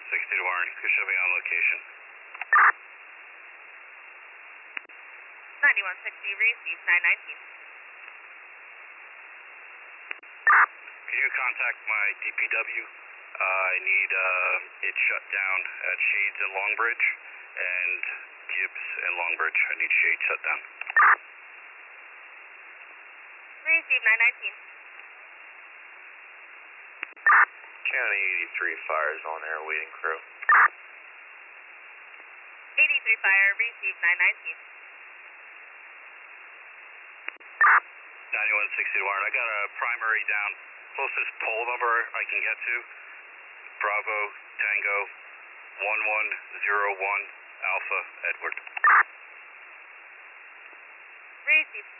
to Warren. Could show me on location. 9160, receive 919. Can you contact my DPW? I need it shut down at Shades and Longbridge, and Gibbs and Longbridge. I need Shades shut down. Receive 919. County 83 fires on air, waiting crew. 83 fire, receive 919. 9160 Warren. I got a primary down. Closest pole number I can get to. Bravo Tango 1101 Alpha Edward. Receive